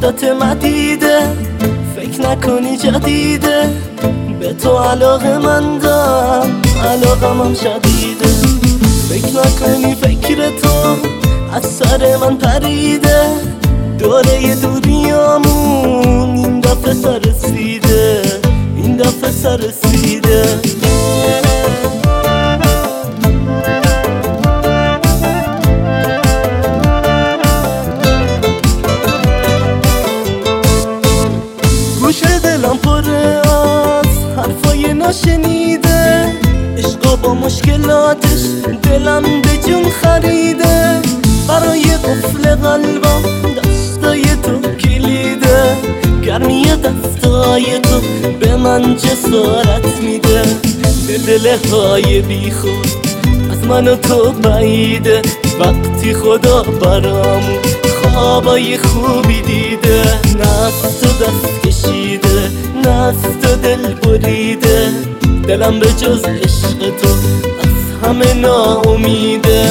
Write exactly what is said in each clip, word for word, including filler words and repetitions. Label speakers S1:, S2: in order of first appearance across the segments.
S1: مدت مدیده فکر نکنی جدیده به تو علاقه مندم، علاقم هم شدیده. فکر نکنی فکر تو از سر من پریده، دوره دوریامون این دفعه سر رسیده، این دفعه سر رسیده. گوش دلم پره از حرفای ناشنیده، عشقا با مشکلاتش دلم به جون خریده. برای قفل قلبم دستای تو کلیده، گرمی دستای تو به من جسارت میده. دل دل های بی خود از من و تو بعیده، وقتی خدا برامون خوابای خوبی دیده. نه از تو دست کشیده، نه از تو دل بریده، دلم به جز عشق تو از همه ناامیده.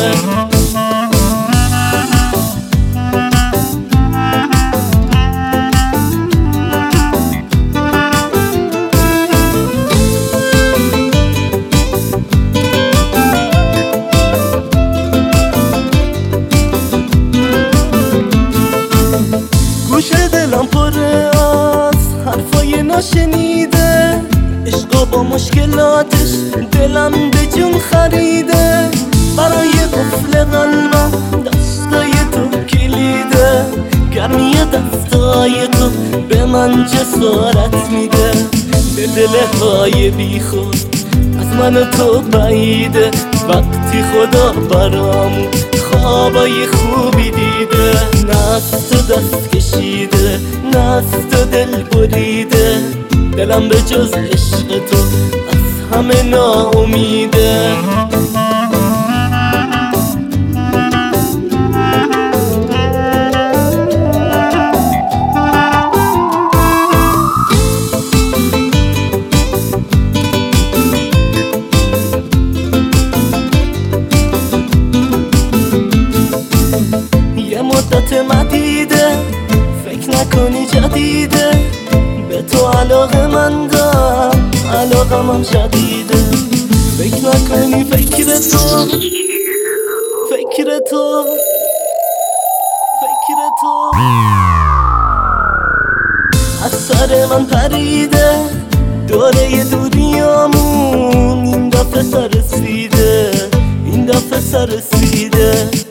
S1: گوش دلم پره از حرفای ناشنیده، عشقا با مشکلاتش دلم به جون خریده. برای قفل قلبم دستای تو کلیده، گرمی دستای تو به من جسارت میده. دل دل های بی خود از من و تو بعیده، وقتی خدا برامون خوابای خوبی دیده. نه از تو دست کشیده، نه از تو دل بریده، دلم به جز عشق تو از همه ناامیده. مدت مدیده فکر نکنی جدیده، به تو علاقه مندم، علاقم هم شدیده. فکر نکنی فکر تو فکر تو فکر تو از سر من پریده، دوره دوریامون این دفعه سر رسیده، این دفعه سر رسیده.